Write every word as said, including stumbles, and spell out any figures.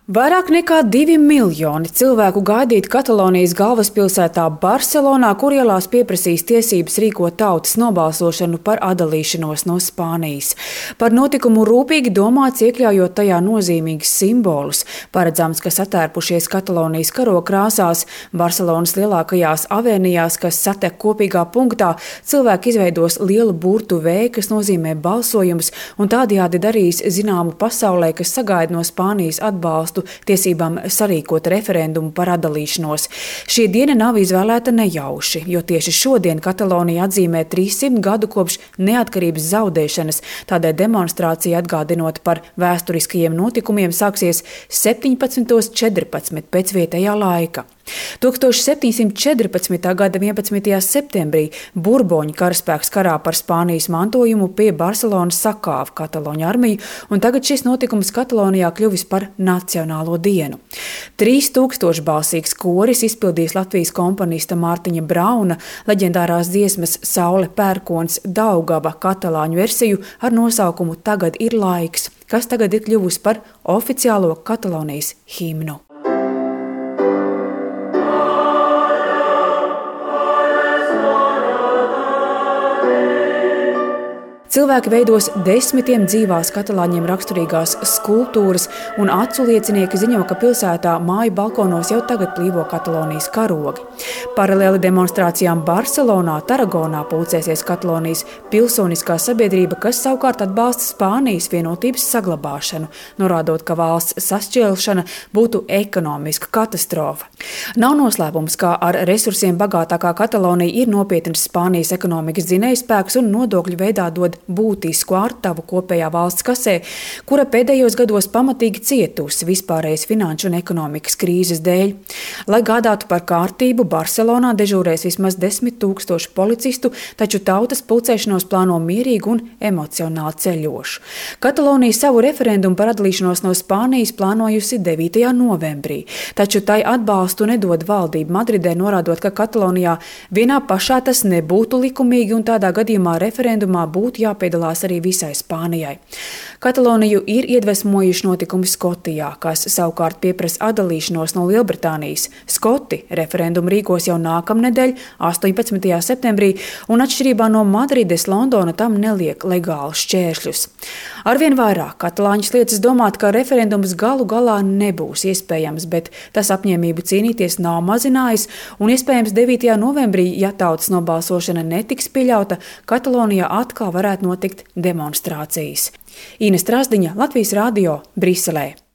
Vairāk nekā divi miljoni cilvēku gaidīt Katalonijas galvaspilsētā Barselonā, kur ielās pieprasīs tiesības rīkot tautas nobalsošanu par atdalīšanos no Spānijas. Par notikumu rūpīgi domāts, iekļaujot tajā nozīmīgus simbolus. Paredzams, ka satērpušies Katalonijas karoga krāsās, Barselonas lielākajās avēnijās, kas satek kopīgā punktā, cilvēki izveidos lielu burtu V, kas nozīmē balsojumus, un tādējādi darīs zināmu pasaulē, kas sagaida no Spānijas atbalstu tiesībām sarīkot referendumu par atdalīšanos. Šī diena nav izvēlēta nejauši, jo tieši šodien Katalonija atzīmē trīssimt gadu kopš neatkarības zaudēšanas. Tādēļ demonstrācija, atgādinot par vēsturiskajiem notikumiem, sāksies septiņpadsmitos četrpadsmit pēc vietējā laika. tūkstoš septiņsimt četrpadsmitā gada vienpadsmitajā septembrī Burboņu karaspēks karā par Spānijas mantojumu pie Barselonas sakāva Kataloņu armiju, un tagad šis notikums Katalonijā kļuvis par nacionālo dienu. Trīs tūkstoši balsīgs koris izpildīs Latvijas komponista Mārtiņa Brauna leģendārās dziesmas Saule pērkons Daugava katalāņu versiju ar nosaukumu Tagad ir laiks, kas tagad ir kļuvusi par oficiālo Katalonijas himnu. Cilvēki veidos desmitiem dzīvās katalāņiem raksturīgās skulptūras, un acu liecinieki ziņo, ka pilsētā māju balkonos jau tagad plīvo Katalonijas karogi. Paralēli demonstrācijām Barselonā, Taragonā pulcēsies Katalonijas pilsoniskā sabiedrība, kas savukārt atbalsta Spānijas vienotības saglabāšanu, norādot, ka valsts sašķelšana būtu ekonomiska katastrofa. Nav noslēpums, ka ar resursiem bagātākā Katalonija ir nopietnas Spānijas ekonomikas dzinējspēks un nodokļu veidā dod būtisku ārtavu kopējā valsts kasē, kura pēdējos gados pamatīgi cietusi vispārējas finanšu un ekonomikas krīzes dēļ. Lai gādātu par kārtību, Barselonā dežūrēs vismaz desmit tūkstoši policistu, taču tautas pulcēšanos plāno mierīgu un emocionāli ceļošu. Katalonija savu referendumu par atdalīšanos no Spānijas plānojusi devītajā novembrī, taču tai atbalstu nedod valdība Madridē, norādot, ka Katalonijā vienā pašā tas nebūtu likumīgi un tādā gadījumā referendumā būtu jāpiedalās arī visai Spānijai. Kataloniju ir iedvesmojuši notikumi Skotijā, kas savukārt pieprasa atdalīšanos no Lielbritānijas. Skoti referendumu rīkos jau nākamnedēļ, astoņpadsmitajā septembrī, un atšķirībā no Madrides, Londona tam neliek legālus šķēršļus. Arvien vairāk katalāņus liecas domāt, ka referendums galu galā nebūs iespējams, bet tas apņēmību cīnīties nav mazinājis, un iespējams devītajā novembrī, ja tautas nobalsošana netiks pieļauta, Katalonijā atkal varētu notikt demonstrācijas. Ines Trasdiņa, Latvijas radio, Briselē.